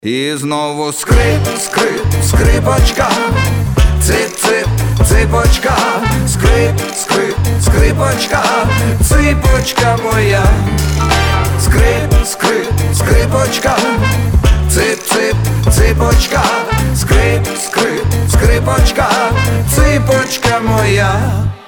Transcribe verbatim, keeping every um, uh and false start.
І знову скрип, скрип, скрипочка, цип-цип, ципочка, скрип, скрип, скрипочка, ципочка моя. Скрип, скрип, скрипочка, цип-цип, ципочка, скрип, скрип, скрипочка, ципочка моя.